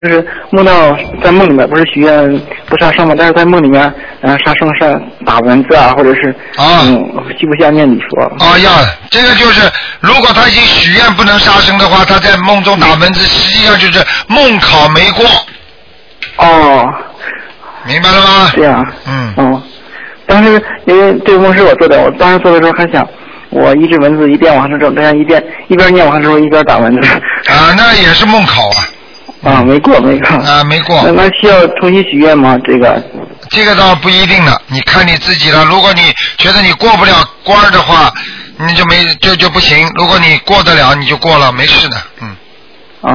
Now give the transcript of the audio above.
就是梦到在梦里面不是许愿不杀生嘛，但是在梦里面杀生是打蚊子啊，或者是记不下念礼说。 这个就是如果他已经许愿不能杀生的话，他在梦中打蚊子，实际上就是梦考没过。明白了吗？ 这样。当时因为这个梦是我做的，我当时做的时候还想，我一只蚊子一边往上走，这样一边念往上走，一边打蚊子。 那也是梦考啊。 没过。没过。那需要重新许愿吗？ 这个倒不一定了，你看你自己了。如果你觉得你过不了关的话，你就不行；如果你过得了，你就过了，没事的。